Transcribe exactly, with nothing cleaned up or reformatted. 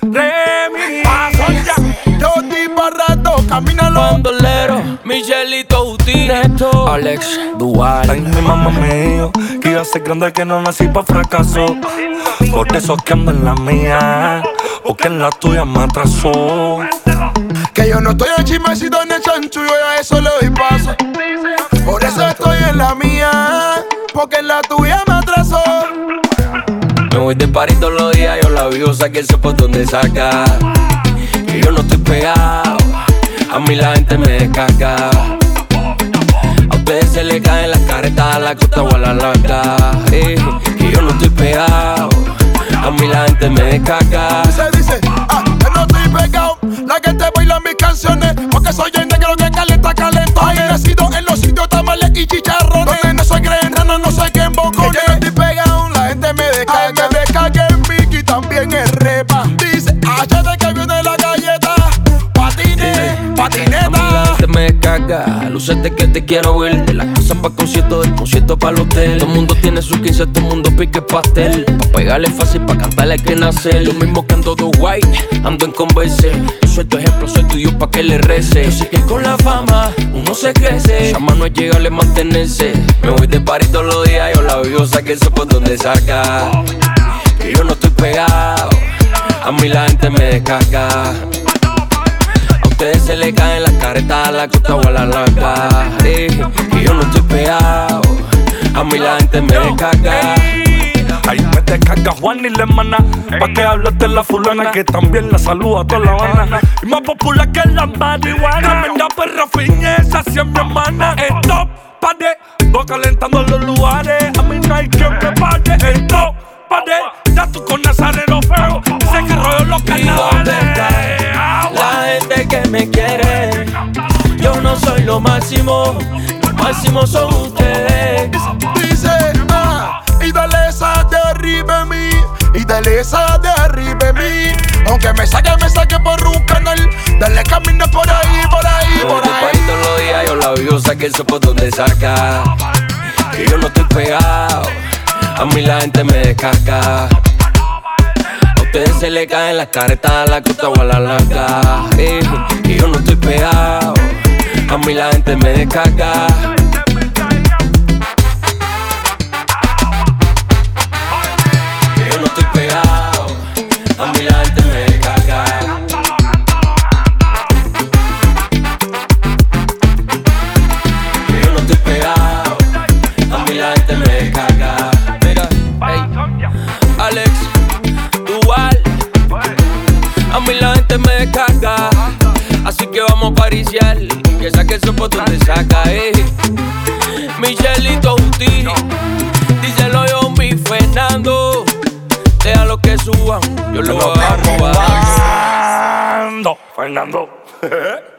Remy, paso ya. Yo tipo rato, camínalo. Bandolero, Michelito, Uti, Neto, Alex, Dual. Ay, mi mamá me dijo que iba a ser grande, que no nací pa' fracaso. Por eso es que ando en la mía, porque en la tuya me atrasó. Que yo no estoy en chismecito ni en chanchullo, yo a eso le doy paso. Por eso estoy en la mía, porque en la tuya me atrasó. Me voy de party todos los días, yo la vivo, saqué el por donde saca. Que yo no estoy pegado, a mí la gente me descarga. A ustedes se le caen las caretas a la costa o a la larga. Eh, que yo no estoy pegado, a mí la gente me descarga. Se dice, ah, yo no estoy pegado, la gente baila mis canciones, porque soy el negro que calenta, calento. He nacido en los sitios tamales y chicharrones, donde no soy grena, no soy que en bocones. Que yo no estoy pegado, la gente me descarga. Me descarga en Mickey, también es repa. Dice, áchate que viene la galleta, patine, patineta. A mí la gente me descarga, lucete que te quiero ver. De las cosas pa' concierto, del concierto pa' el hotel. Todo el mundo tiene sus quince, todo el mundo pique pastel. Pa' pegarle fácil, pa' cantarle hay que nacer. Lo mismo que ando de white, ando en Converse. Yo soy tu ejemplo, soy tuyo pa' que le rece. Yo sé que con la fama uno se crece. Llama no es llegarle mantenerse. Me voy de party todos los días, yo la vivo, saqué eso por donde saca. Que yo no estoy pegado, a mí la gente me descarga. A ustedes se le caen las caretas a la costa o a la larga. Eh, que yo no estoy pegado, a mí la gente me descarga. Ahí me descarga Juan y la hermana, pa' que hables de la fulana, que también la saluda a toda La Habana. Y más popular que la marihuana. Tremenda perra fiñeza, siempre hermana. Esto pare, voy calentando los lugares. A mí no hay quien me pare. Esto pare, ya tú con Nazareno feo. Ese que rollo los carnavales. La gente que me quiere, yo no soy lo máximo, lo máximo son ustedes. Dice, ah, y dale esa de arriba en mí, y dale esa de arriba en mí. Aunque me saque, me saque por un canal, dale camino por ahí, por ahí, Yo por de party ahí. todos los días, yo la vivo, saqué el por donde saca. Que yo no estoy pegado, a mí la gente me descarga. A ustedes se le caen las caretas a la costa o a la larga. Eh, que yo no estoy pegado, a mí la gente me descarga. Que yo no estoy pegado, a mí la gente me descarga. Que yo no estoy pegado, a mí la gente me descarga. Mira, hey, Alex, Dual, a mí la gente me descarga. Así que vamos a pariciar, que saque el por donde saca, eh. Michelito, Uti, díselo yo, mi Fernando. Déjalo que suban, yo lo voy a robar. Fernando.